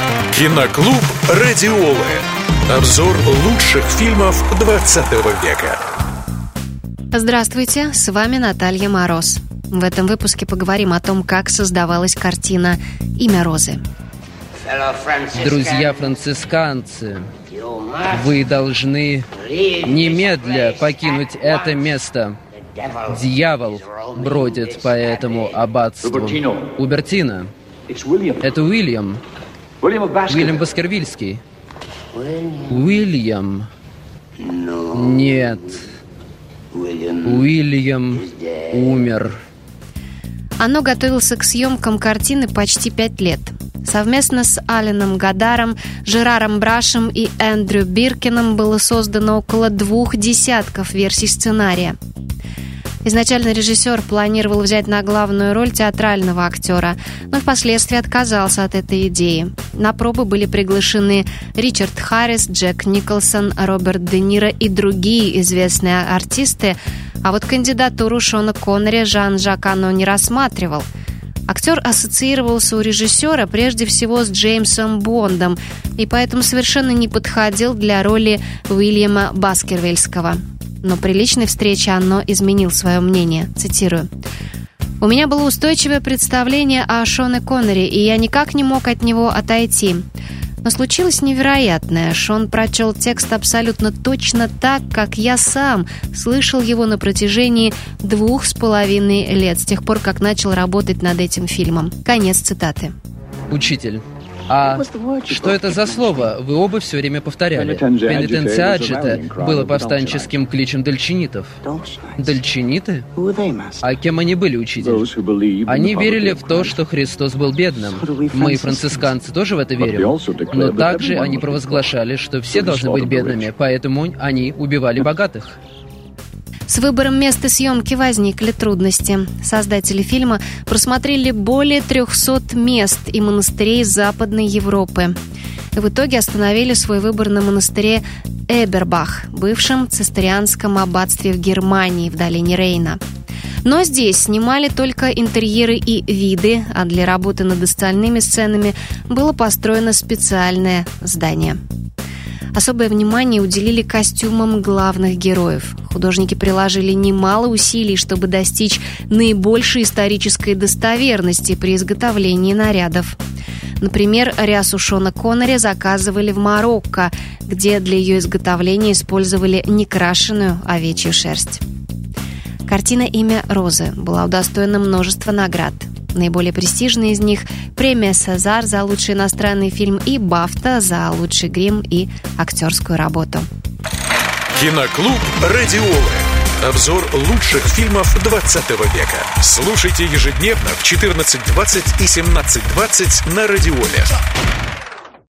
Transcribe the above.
Киноклуб «Радиолы». Обзор лучших фильмов 20 века. Здравствуйте, с вами Наталья Мороз. В этом выпуске поговорим о том, как создавалась картина «Имя Розы». Друзья францисканцы, вы должны немедля покинуть это место. Дьявол бродит по этому аббатству. Убертино. Это Уильям. Уильям Баскервильский. Уильям. Нет. Уильям умер. Анно готовился к съемкам картины почти 5 лет. Совместно с Аленом Гадаром, Жераром Брашем и Эндрю Биркином было создано около 2 десятков версий сценария. Изначально режиссер планировал взять на главную роль театрального актера, но впоследствии отказался от этой идеи. На пробы были приглашены Ричард Харрис, Джек Николсон, Роберт Де Ниро и другие известные артисты, а вот кандидатуру Шона Коннери Жан-Жак Анно не рассматривал. Актер ассоциировался у режиссера прежде всего с Джеймсом Бондом и поэтому совершенно не подходил для роли Уильяма Баскервильского. Но при личной встрече Анно изменил свое мнение. Цитирую. «У меня было устойчивое представление о Шоне Коннери, и я никак не мог от него отойти. Но случилось невероятное. Шон прочел текст абсолютно точно так, как я сам слышал его на протяжении 2,5 лет, с тех пор, как начал работать над этим фильмом». Конец цитаты. Учитель, а что это за слово? Вы оба все время повторяли. Пенитенциаджита было повстанческим кличем дольчинитов. Дольчиниты? А кем они были, учитель? Они верили в то, что Христос был бедным. Мы, францисканцы, тоже в это верим. Но также они провозглашали, что все должны быть бедными, поэтому они убивали богатых. С выбором места съемки возникли трудности. Создатели фильма просмотрели более 300 мест и монастырей Западной Европы. В итоге остановили свой выбор на монастыре Эбербах, бывшем цистерианском аббатстве в Германии, в долине Рейна. Но здесь снимали только интерьеры и виды, а для работы над остальными сценами было построено специальное здание. Особое внимание уделили костюмам главных героев. Художники приложили немало усилий, чтобы достичь наибольшей исторической достоверности при изготовлении нарядов. Например, рясу Шона Коннери заказывали в Марокко, где для ее изготовления использовали некрашенную овечью шерсть. Картина «Имя Розы» была удостоена множества наград. Наиболее престижные из них – премия «Сезар» за лучший иностранный фильм и «Бафта» за лучший грим и актерскую работу. Киноклуб «Радиолы». Обзор лучших фильмов 20 века. Слушайте ежедневно в 14:20 и 17:20 на Радиоле.